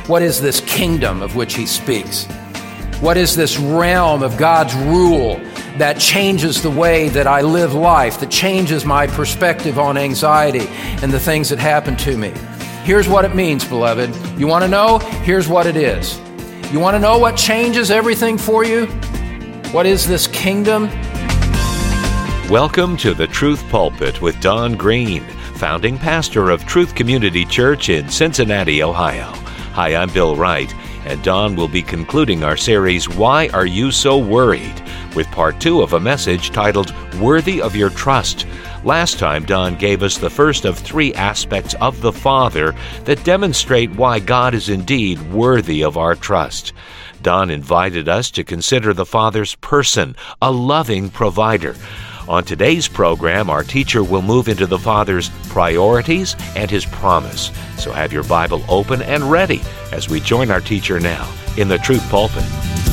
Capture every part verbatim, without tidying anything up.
What is this kingdom of which he speaks? What is this realm of God's rule that changes the way that I live life, that changes my perspective on anxiety and the things that happen to me? Here's what it means, beloved. You want to know? Here's what it is. You want to know what changes everything for you? What is this kingdom? Welcome to the Truth Pulpit with Don Green, founding pastor of Truth Community Church in Cincinnati, Ohio. Hi, I'm Bill Wright, and Don will be concluding our series, Why Are You So Worried?, with part two of a message titled, Worthy of Your Trust. Last time, Don gave us the first of three aspects of the Father that demonstrate why God is indeed worthy of our trust. Don invited us to consider the Father's person, a loving provider. On today's program, our teacher will move into the Father's priorities and His promise. So have your Bible open and ready as we join our teacher now in the Truth Pulpit.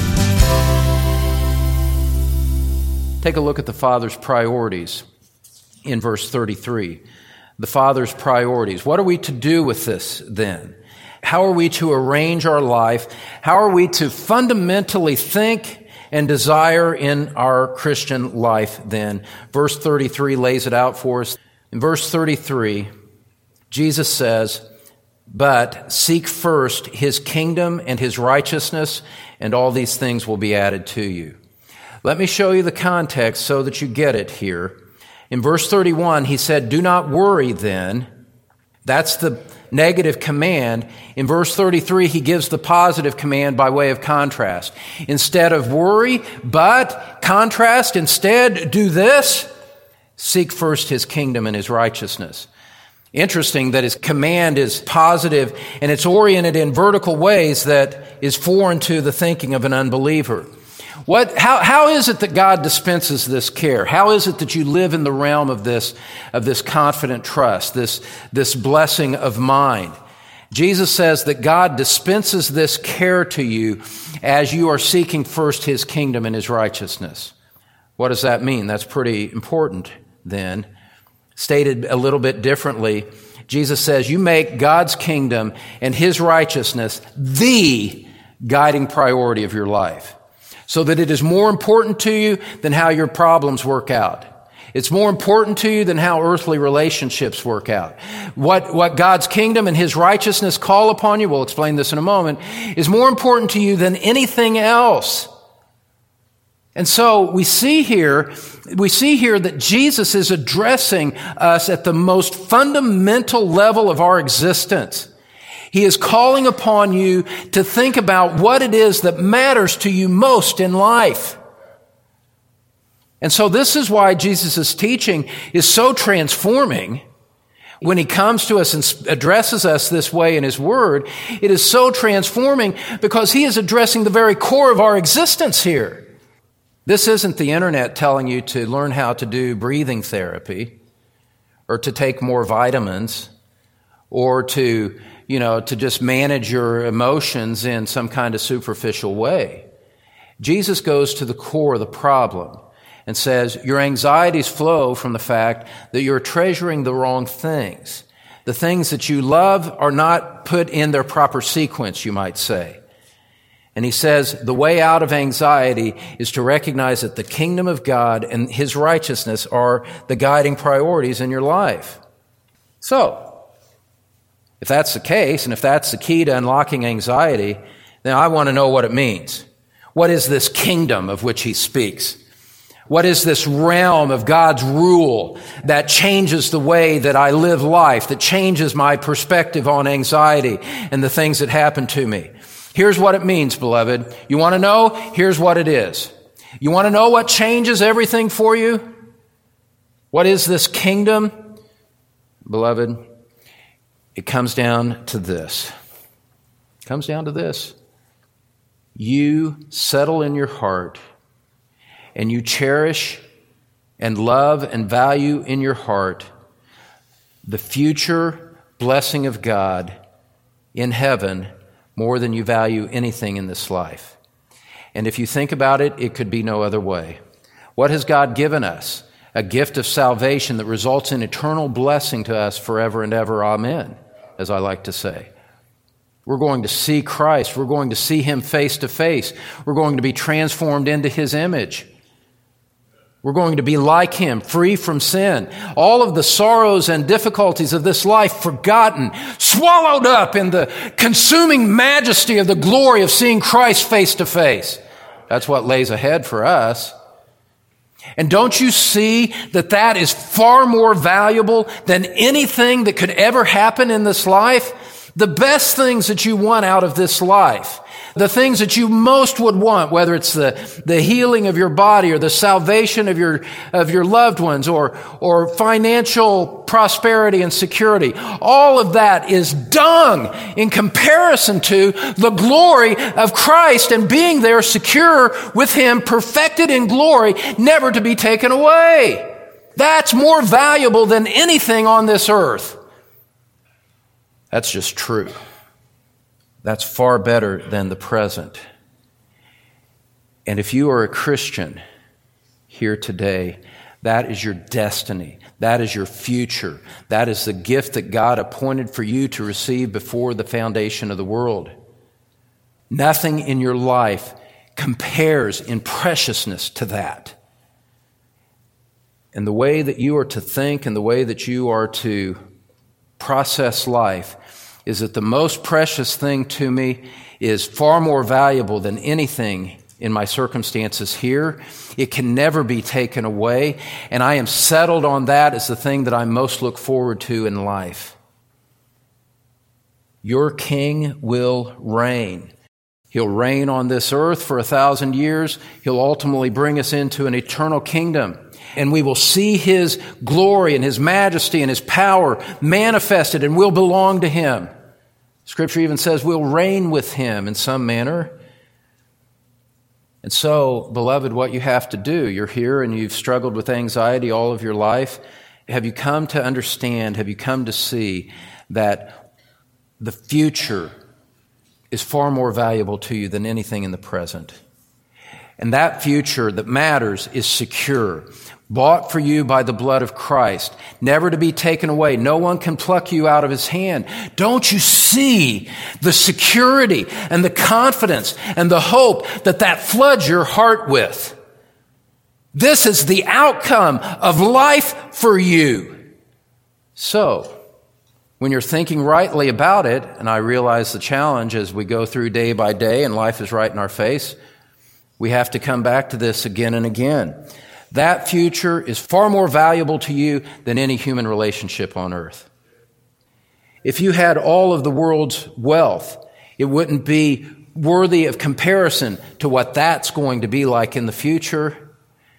Take a look at the Father's priorities in verse thirty-three. The Father's priorities. What are we to do with this then? How are we to arrange our life? How are we to fundamentally think and desire in our Christian life then? Verse thirty-three lays it out for us. In verse thirty-three, Jesus says, "But seek first His kingdom and His righteousness, and all these things will be added to you." Let me show you the context so that you get it here. In verse thirty-one, He said, "Do not worry then." That's the negative command. In verse thirty-three, He gives the positive command by way of contrast. Instead of worry, but contrast, instead do this. Seek first His kingdom and His righteousness. Interesting that His command is positive and it's oriented in vertical ways that is foreign to the thinking of an unbeliever. What, how, how is it that God dispenses this care? How is it that you live in the realm of this, of this confident trust, this, this blessing of mind? Jesus says that God dispenses this care to you as you are seeking first His kingdom and His righteousness. What does that mean? That's pretty important then. Stated a little bit differently, Jesus says you make God's kingdom and His righteousness the guiding priority of your life, so that it is more important to you than how your problems work out. It's more important to you than how earthly relationships work out. What, what God's kingdom and His righteousness call upon you, we'll explain this in a moment, is more important to you than anything else. And so we see here, we see here that Jesus is addressing us at the most fundamental level of our existence. He is calling upon you to think about what it is that matters to you most in life. And so this is why Jesus' teaching is so transforming. When He comes to us and addresses us this way in His Word, it is so transforming because He is addressing the very core of our existence here. This isn't the internet telling you to learn how to do breathing therapy or to take more vitamins or to you know, to just manage your emotions in some kind of superficial way. Jesus goes to the core of the problem and says, your anxieties flow from the fact that you're treasuring the wrong things. The things that you love are not put in their proper sequence, you might say. And He says the way out of anxiety is to recognize that the kingdom of God and His righteousness are the guiding priorities in your life. So, if that's the case, and if that's the key to unlocking anxiety, then I want to know what it means. What is this kingdom of which He speaks? What is this realm of God's rule that changes the way that I live life, that changes my perspective on anxiety and the things that happen to me? Here's what it means, beloved. You want to know? Here's what it is. You want to know what changes everything for you? What is this kingdom? Beloved, it comes down to this. It comes down to this. You settle in your heart and you cherish and love and value in your heart the future blessing of God in heaven more than you value anything in this life. And if you think about it, it could be no other way. What has God given us? A gift of salvation that results in eternal blessing to us forever and ever. Amen, as I like to say. We're going to see Christ. We're going to see Him face to face. We're going to be transformed into His image. We're going to be like Him, free from sin. All of the sorrows and difficulties of this life forgotten, swallowed up in the consuming majesty of the glory of seeing Christ face to face. That's what lays ahead for us. And don't you see that that is far more valuable than anything that could ever happen in this life? The best things that you want out of this life, the things that you most would want, whether it's the, the healing of your body or the salvation of your, of your loved ones or, or financial prosperity and security, all of that is dung in comparison to the glory of Christ and being there secure with Him, perfected in glory, never to be taken away. That's more valuable than anything on this earth. That's just true. That's far better than the present. And if you are a Christian here today, that is your destiny. That is your future. That is the gift that God appointed for you to receive before the foundation of the world. Nothing in your life compares in preciousness to that. And the way that you are to think and the way that you are to process life is that the most precious thing to me is far more valuable than anything in my circumstances here. It can never be taken away, and I am settled on that as the thing that I most look forward to in life. Your King will reign. He'll reign on this earth for a thousand years. He'll ultimately bring us into an eternal kingdom. And we will see His glory and His majesty and His power manifested, and we'll belong to Him. Scripture even says we'll reign with Him in some manner. And so, beloved, what you have to do, you're here and you've struggled with anxiety all of your life. Have you come to understand, have you come to see that the future is far more valuable to you than anything in the present? And that future that matters is secure, bought for you by the blood of Christ, never to be taken away. No one can pluck you out of His hand. Don't you see the security and the confidence and the hope that that floods your heart with? This is the outcome of life for you. So, when you're thinking rightly about it, and I realize the challenge as we go through day by day and life is right in our face, we have to come back to this again and again. That future is far more valuable to you than any human relationship on earth. If you had all of the world's wealth, it wouldn't be worthy of comparison to what that's going to be like in the future.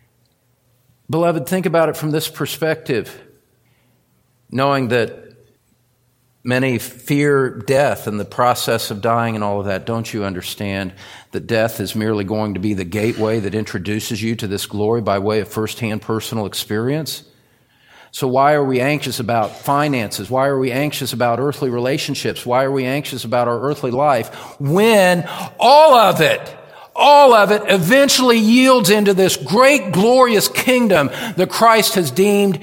Beloved, think about it from this perspective, knowing that many fear death and the process of dying and all of that. Don't you understand that death is merely going to be the gateway that introduces you to this glory by way of firsthand personal experience? So why are we anxious about finances? Why are we anxious about earthly relationships? Why are we anxious about our earthly life when all of it, all of it eventually yields into this great glorious kingdom that Christ has deemed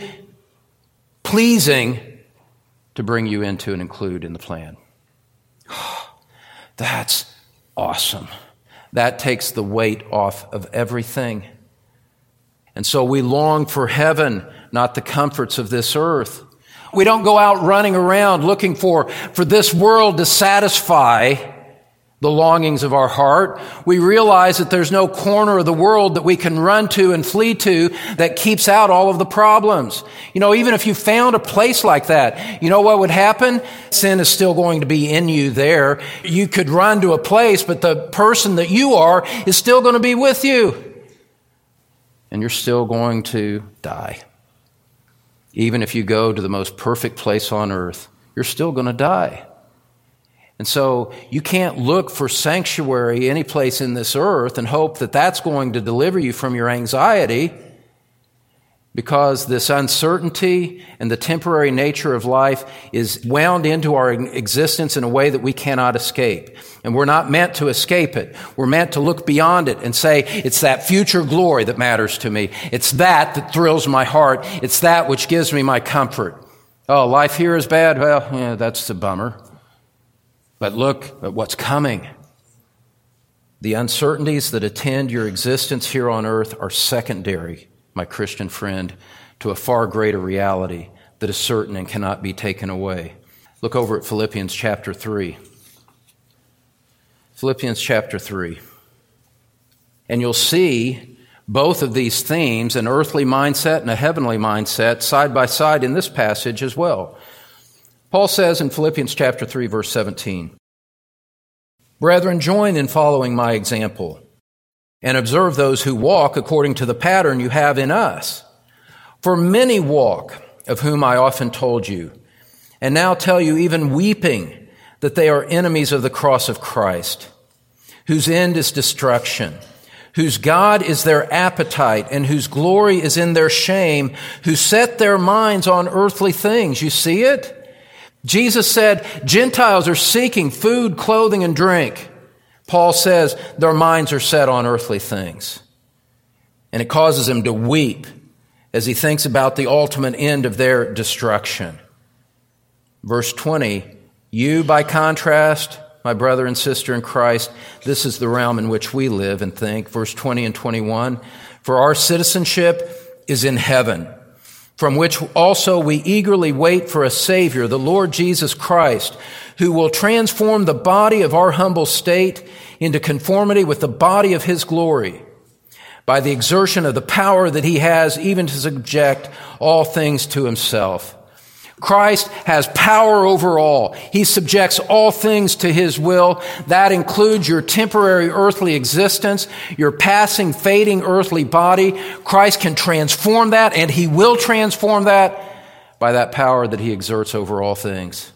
pleasing to bring you into and include in the plan? That's awesome. That takes the weight off of everything. And so we long for heaven, not the comforts of this earth. We don't go out running around looking for, for this world to satisfy the longings of our heart. We realize that there's no corner of the world that we can run to and flee to that keeps out all of the problems. You know, even if you found a place like that, you know what would happen? Sin is still going to be in you there. You could run to a place, but the person that you are is still going to be with you. And you're still going to die. Even if you go to the most perfect place on earth, you're still going to die. And so you can't look for sanctuary any place in this earth and hope that that's going to deliver you from your anxiety, because this uncertainty and the temporary nature of life is wound into our existence in a way that we cannot escape. And we're not meant to escape it. We're meant to look beyond it and say, it's that future glory that matters to me. It's that that thrills my heart. It's that which gives me my comfort. Oh, life here is bad. Well, yeah, that's a bummer. But look at what's coming. The uncertainties that attend your existence here on earth are secondary, my Christian friend, to a far greater reality that is certain and cannot be taken away. Look over at Philippians chapter three. Philippians chapter three. And you'll see both of these themes, an earthly mindset and a heavenly mindset, side by side in this passage as well. Paul says in Philippians chapter three, verse seventeen, "Brethren, join in following my example, and observe those who walk according to the pattern you have in us. For many walk, of whom I often told you, and now tell you even weeping, that they are enemies of the cross of Christ, whose end is destruction, whose God is their appetite, and whose glory is in their shame, who set their minds on earthly things." You see it? Jesus said, Gentiles are seeking food, clothing, and drink. Paul says their minds are set on earthly things. And it causes him to weep as he thinks about the ultimate end of their destruction. Verse twenty, you, by contrast, my brother and sister in Christ, this is the realm in which we live and think. Verse twenty and twenty-one, for our citizenship is in heaven, from which also we eagerly wait for a Savior, the Lord Jesus Christ, who will transform the body of our humble state into conformity with the body of His glory, by the exertion of the power that He has even to subject all things to Himself. Christ has power over all. He subjects all things to His will. That includes your temporary earthly existence, your passing, fading earthly body. Christ can transform that, and He will transform that by that power that He exerts over all things.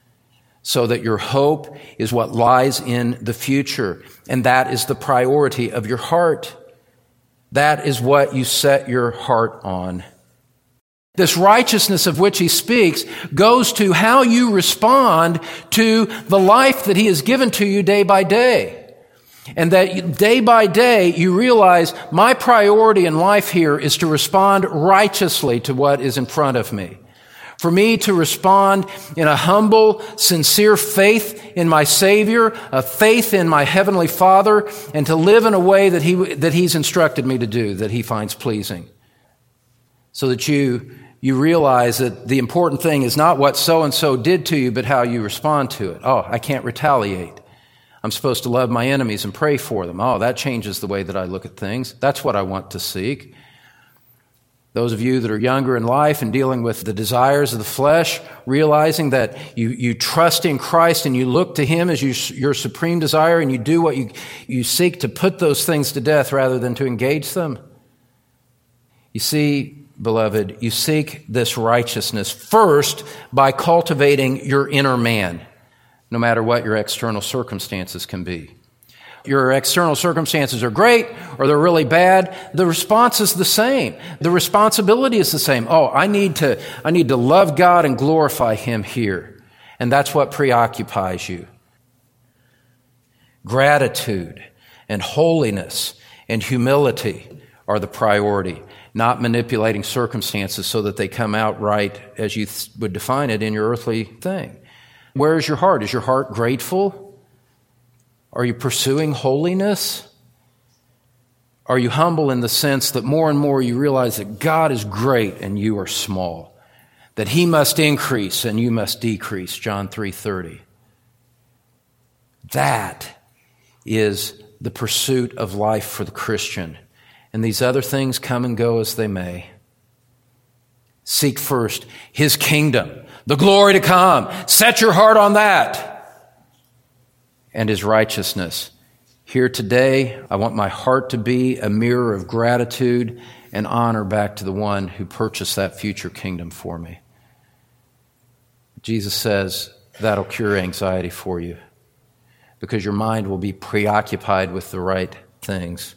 So that your hope is what lies in the future, and that is the priority of your heart. That is what you set your heart on. This righteousness of which he speaks goes to how you respond to the life that he has given to you day by day. And that day by day you realize my priority in life here is to respond righteously to what is in front of me. For me to respond in a humble, sincere faith in my Savior, a faith in my Heavenly Father, and to live in a way that he that He's instructed me to do, that He finds pleasing. So that you You realize that the important thing is not what so-and-so did to you, but how you respond to it. Oh, I can't retaliate. I'm supposed to love my enemies and pray for them. Oh, that changes the way that I look at things. That's what I want to seek. Those of you that are younger in life and dealing with the desires of the flesh, realizing that you, you trust in Christ and you look to Him as you, your supreme desire, and you do what you, you seek to put those things to death rather than to engage them. You see, beloved, you seek this righteousness first by cultivating your inner man, no matter what your external circumstances can be. Your external circumstances are great or they're really bad. The response is the same. The responsibility is the same. Oh, I need to, I need to love God and glorify Him here. And that's what preoccupies you. Gratitude and holiness and humility are the priority, not manipulating circumstances so that they come out right as you th- would define it in your earthly thing. Where is your heart? Is your heart grateful? Are you pursuing holiness? Are you humble in the sense that more and more you realize that God is great and you are small, that He must increase and you must decrease, John three thirty. That is the pursuit of life for the Christian. And these other things come and go as they may. Seek first His kingdom, the glory to come. Set your heart on that. And His righteousness. Here today, I want my heart to be a mirror of gratitude and honor back to the one who purchased that future kingdom for me. Jesus says that'll cure anxiety for you because your mind will be preoccupied with the right things.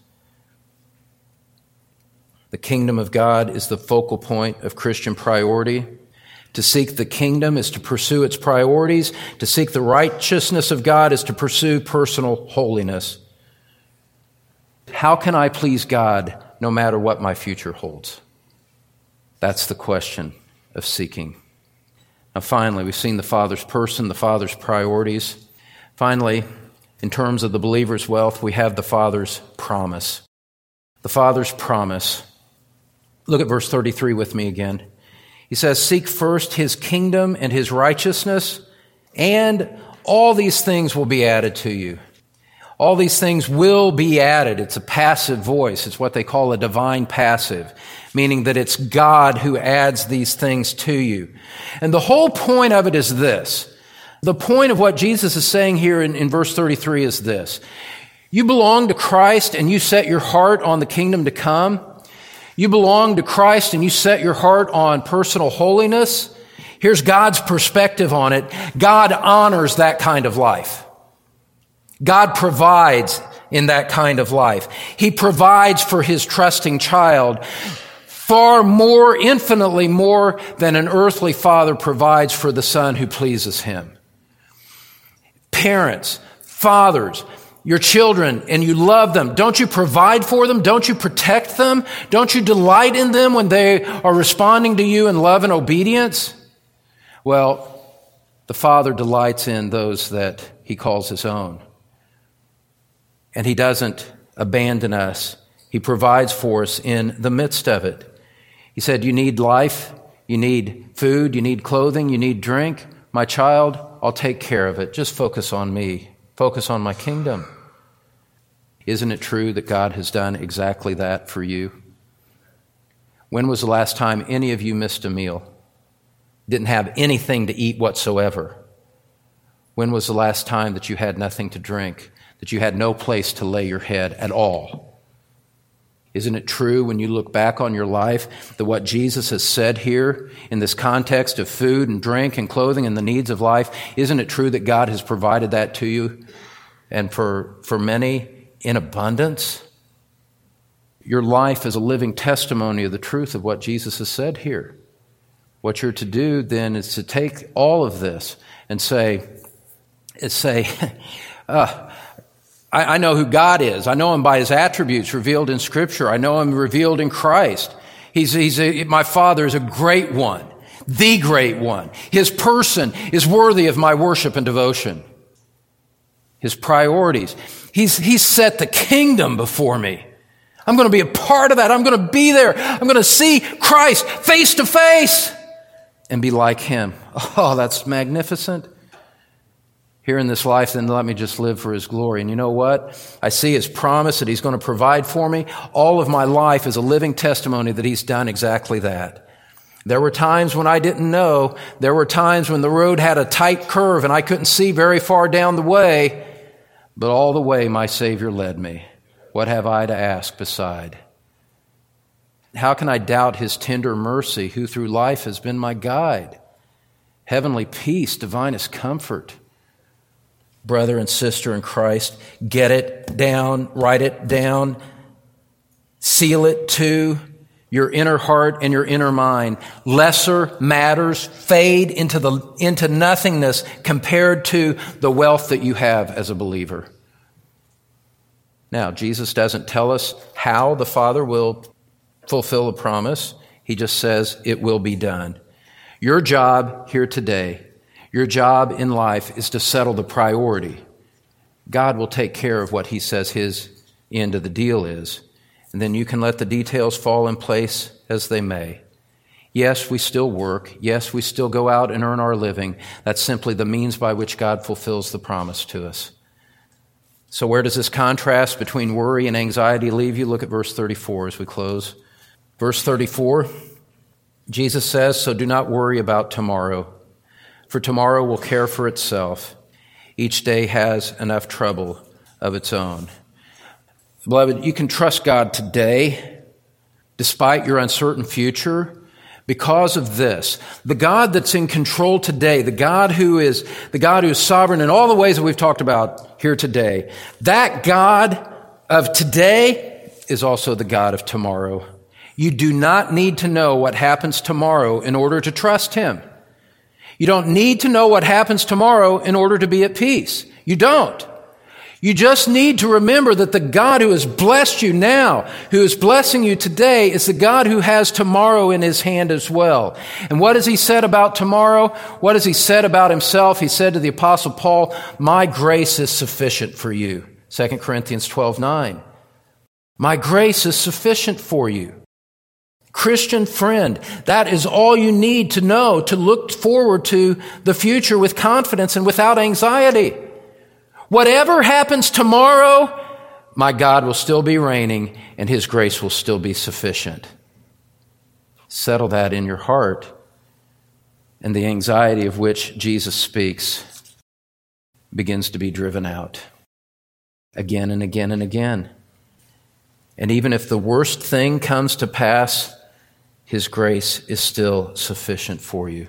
The kingdom of God is the focal point of Christian priority. To seek the kingdom is to pursue its priorities. To seek the righteousness of God is to pursue personal holiness. How can I please God no matter what my future holds? That's the question of seeking. Now finally, we've seen the Father's person, the Father's priorities. Finally, in terms of the believer's wealth, we have the Father's promise. The Father's promise. Look at verse thirty-three with me again. He says, seek first his kingdom and his righteousness, and all these things will be added to you. All these things will be added. It's a passive voice. It's what they call a divine passive, meaning that it's God who adds these things to you. And the whole point of it is this. The point of what Jesus is saying here in, in verse thirty-three is this. You belong to Christ and you set your heart on the kingdom to come. You belong to Christ and you set your heart on personal holiness. Here's God's perspective on it. God honors that kind of life. God provides in that kind of life. He provides for his trusting child far more, infinitely more than an earthly father provides for the son who pleases him. Parents, fathers, your children, and you love them. Don't you provide for them? Don't you protect them? Don't you delight in them when they are responding to you in love and obedience? Well, the Father delights in those that he calls his own. And he doesn't abandon us. He provides for us in the midst of it. He said, you need life, you need food, you need clothing, you need drink. My child, I'll take care of it. Just focus on me. Focus on my kingdom. Isn't it true that God has done exactly that for you? When was the last time any of you missed a meal? Didn't have anything to eat whatsoever? When was the last time that you had nothing to drink? That you had no place to lay your head at all? Isn't it true when you look back on your life that what Jesus has said here in this context of food and drink and clothing and the needs of life, isn't it true that God has provided that to you and for, for many in abundance? Your life is a living testimony of the truth of what Jesus has said here. What you're to do then is to take all of this and say, is say, uh, I, I know who God is. I know him by his attributes revealed in Scripture. I know him revealed in Christ. He's, he's a, my Father is a great one, the great one. His person is worthy of my worship and devotion. His priorities. He's, he's set the kingdom before me. I'm going to be a part of that. I'm going to be there. I'm going to see Christ face to face and be like him. Oh, that's magnificent. Here in this life, then let me just live for his glory. And you know what? I see his promise that he's going to provide for me. All of my life is a living testimony that he's done exactly that. There were times when I didn't know. There were times when the road had a tight curve and I couldn't see very far down the way. But all the way my Savior led me. What have I to ask beside? How can I doubt his tender mercy, who through life has been my guide? Heavenly peace, divinest comfort. Brother and sister in Christ, get it down, write it down, seal it to your inner heart and your inner mind. Lesser matters fade into the into nothingness compared to the wealth that you have as a believer. Now, Jesus doesn't tell us how the Father will fulfill the promise. He just says it will be done. Your job here today, your job in life is to settle the priority. God will take care of what he says his end of the deal is. And then you can let the details fall in place as they may. Yes, we still work. Yes, we still go out and earn our living. That's simply the means by which God fulfills the promise to us. So where does this contrast between worry and anxiety leave you? Look at verse thirty-four as we close. Verse thirty-four, Jesus says, so do not worry about tomorrow, for tomorrow will care for itself. Each day has enough trouble of its own. Beloved, you can trust God today, despite your uncertain future, because of this. The God that's in control today, the God who is the God who is sovereign in all the ways that we've talked about here today, that God of today is also the God of tomorrow. You do not need to know what happens tomorrow in order to trust him. You don't need to know what happens tomorrow in order to be at peace. You don't. You just need to remember that the God who has blessed you now, who is blessing you today, is the God who has tomorrow in his hand as well. And what has he said about tomorrow? What has he said about himself? He said to the Apostle Paul, "My grace is sufficient for you." Second Corinthians twelve nine. My grace is sufficient for you. Christian friend, that is all you need to know to look forward to the future with confidence and without anxiety. Whatever happens tomorrow, my God will still be reigning and his grace will still be sufficient. Settle that in your heart, and the anxiety of which Jesus speaks begins to be driven out again and again and again. And even if the worst thing comes to pass, his grace is still sufficient for you.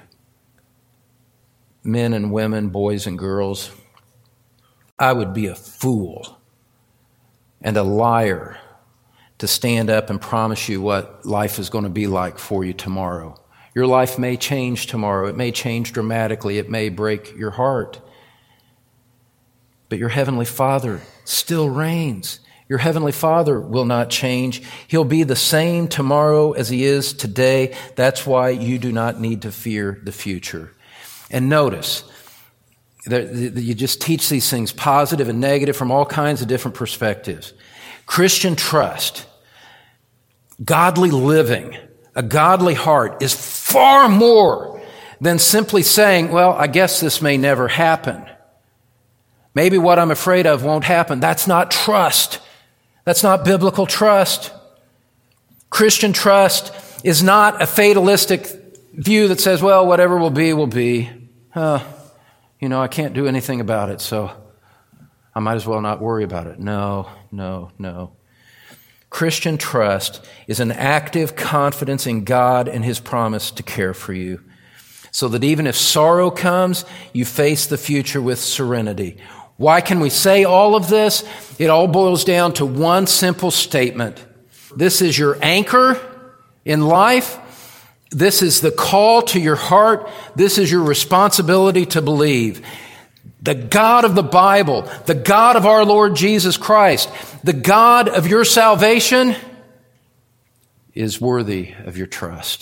Men and women, boys and girls, I would be a fool and a liar to stand up and promise you what life is going to be like for you tomorrow. Your life may change tomorrow. It may change dramatically. It may break your heart. But your Heavenly Father still reigns. Your Heavenly Father will not change. He'll be the same tomorrow as he is today. That's why you do not need to fear the future. And notice, you just teach these things positive and negative from all kinds of different perspectives. Christian trust, godly living, a godly heart is far more than simply saying, well, I guess this may never happen. Maybe what I'm afraid of won't happen. That's not trust. That's not biblical trust. Christian trust is not a fatalistic view that says, well, whatever will be, will be. Uh, You know, I can't do anything about it, so I might as well not worry about it. No, no, no. Christian trust is an active confidence in God and his promise to care for you, so that even if sorrow comes, you face the future with serenity. Why can we say all of this? It all boils down to one simple statement. This is your anchor in life. This is the call to your heart. This is your responsibility to believe. The God of the Bible, the God of our Lord Jesus Christ, the God of your salvation is worthy of your trust.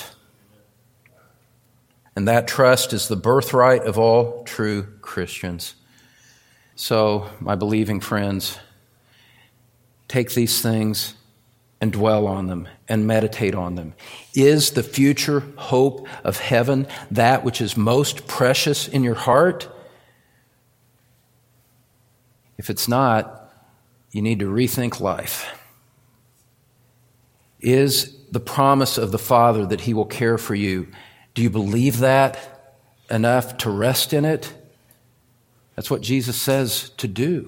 And that trust is the birthright of all true Christians. So, my believing friends, take these things and dwell on them and meditate on them. Is the future hope of heaven that which is most precious in your heart? If it's not, you need to rethink life. Is the promise of the Father that he will care for you, do you believe that enough to rest in it? That's what Jesus says to do.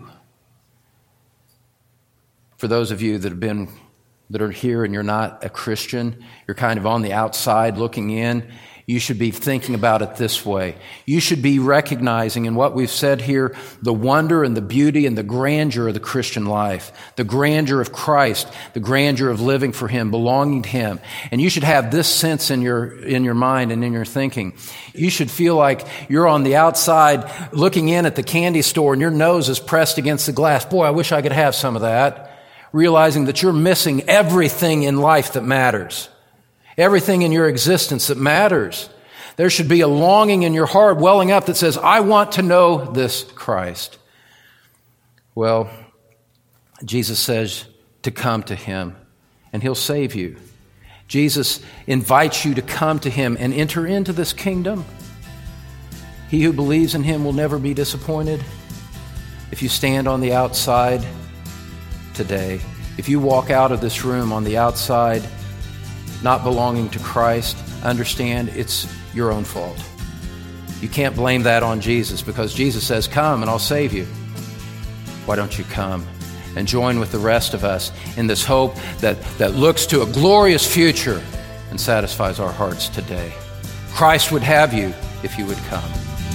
For those of you that have been that are here and you're not a Christian, you're kind of on the outside looking in, you should be thinking about it this way. You should be recognizing in what we've said here the wonder and the beauty and the grandeur of the Christian life, the grandeur of Christ, the grandeur of living for him, belonging to him. And you should have this sense in your in your mind and in your thinking. You should feel like you're on the outside looking in at the candy store and your nose is pressed against the glass. Boy, I wish I could have some of that. Realizing that you're missing everything in life that matters. Everything in your existence that matters. There should be a longing in your heart welling up that says, I want to know this Christ. Well, Jesus says to come to him and he'll save you. Jesus invites you to come to him and enter into this kingdom. He who believes in him will never be disappointed. If you stand on the outside today, if you walk out of this room on the outside not belonging to Christ, understand it's your own fault. You can't blame that on Jesus because Jesus says, come and I'll save you. Why don't you come and join with the rest of us in this hope that, that looks to a glorious future and satisfies our hearts today. Christ would have you if you would come.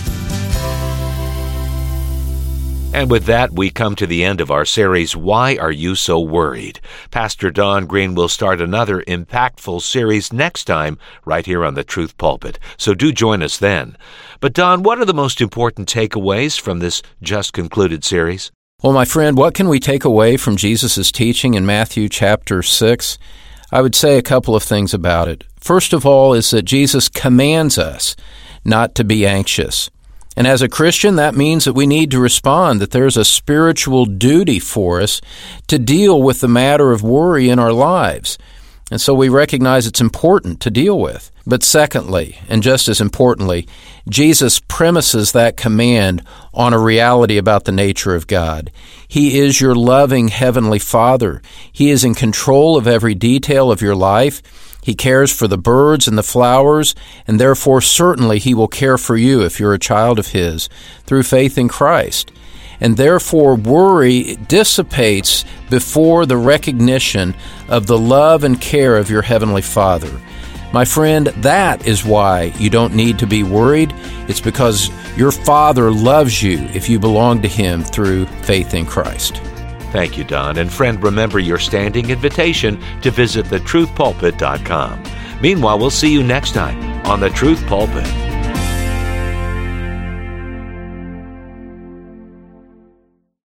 And with that, we come to the end of our series, Why Are You So Worried? Pastor Don Green will start another impactful series next time right here on the Truth Pulpit, so do join us then. But Don, what are the most important takeaways from this just concluded series? Well, my friend, what can we take away from Jesus' teaching in Matthew chapter six? I would say a couple of things about it. First of all is that Jesus commands us not to be anxious. And as a Christian, that means that we need to respond, that there's a spiritual duty for us to deal with the matter of worry in our lives. And so we recognize it's important to deal with. But secondly, and just as importantly, Jesus premises that command on a reality about the nature of God. He is your loving Heavenly Father. He is in control of every detail of your life. He cares for the birds and the flowers, and therefore certainly He will care for you if you're a child of His through faith in Christ. And therefore worry dissipates before the recognition of the love and care of your Heavenly Father. My friend, that is why you don't need to be worried. It's because your Father loves you if you belong to Him through faith in Christ. Thank you, Don. And friend, remember your standing invitation to visit the truth pulpit dot com. Meanwhile, we'll see you next time on The Truth Pulpit.